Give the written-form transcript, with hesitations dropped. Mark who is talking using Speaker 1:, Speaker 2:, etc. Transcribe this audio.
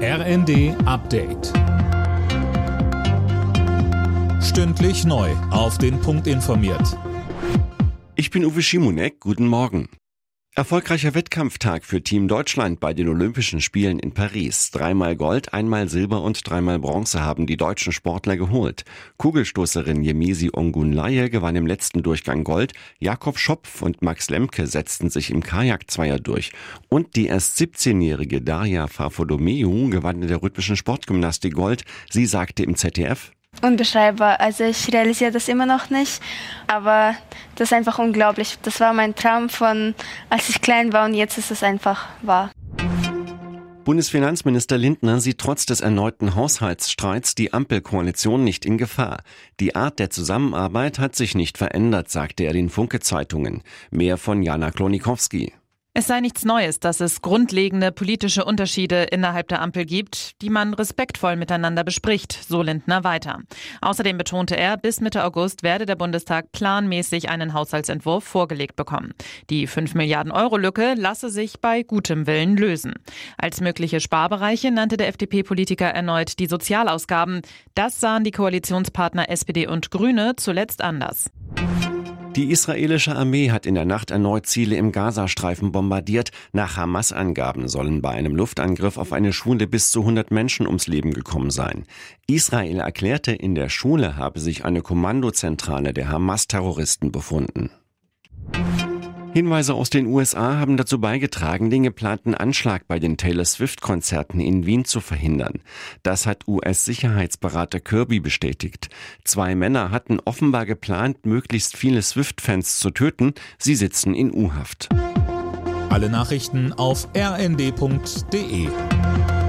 Speaker 1: RND Update. Stündlich neu auf den Punkt informiert.
Speaker 2: Ich bin Uwe Schimonek, guten Morgen. Erfolgreicher Wettkampftag für Team Deutschland bei den Olympischen Spielen in Paris. 3-mal Gold, 1-mal Silber und 3-mal Bronze haben die deutschen Sportler geholt. Kugelstoßerin Yemisi Ongunlaye gewann im letzten Durchgang Gold, Jakob Schopf und Max Lemke setzten sich im Kajakzweier durch. Und die erst 17-jährige Daria Farfodomeu gewann in der rhythmischen Sportgymnastik Gold. Sie sagte im ZDF:
Speaker 3: Unbeschreibbar. Also ich realisiere das immer noch nicht, aber das ist einfach unglaublich. Das war mein Traum von, als ich klein war, und jetzt ist es einfach wahr.
Speaker 2: Bundesfinanzminister Lindner sieht trotz des erneuten Haushaltsstreits die Ampelkoalition nicht in Gefahr. Die Art der Zusammenarbeit hat sich nicht verändert, sagte er den Funke-Zeitungen. Mehr von Jana Klonikowski.
Speaker 4: Es sei nichts Neues, dass es grundlegende politische Unterschiede innerhalb der Ampel gibt, die man respektvoll miteinander bespricht, so Lindner weiter. Außerdem betonte er, bis Mitte August werde der Bundestag planmäßig einen Haushaltsentwurf vorgelegt bekommen. Die 5-Milliarden-Euro-Lücke lasse sich bei gutem Willen lösen. Als mögliche Sparbereiche nannte der FDP-Politiker erneut die Sozialausgaben. Das sahen die Koalitionspartner SPD und Grüne zuletzt anders.
Speaker 2: Die israelische Armee hat in der Nacht erneut Ziele im Gazastreifen bombardiert. Nach Hamas-Angaben sollen bei einem Luftangriff auf eine Schule bis zu 100 Menschen ums Leben gekommen sein. Israel erklärte, in der Schule habe sich eine Kommandozentrale der Hamas-Terroristen befunden. Hinweise aus den USA haben dazu beigetragen, den geplanten Anschlag bei den Taylor Swift-Konzerten in Wien zu verhindern. Das hat US-Sicherheitsberater Kirby bestätigt. 2 Männer hatten offenbar geplant, möglichst viele Swift-Fans zu töten. Sie sitzen in U-Haft.
Speaker 1: Alle Nachrichten auf rnd.de.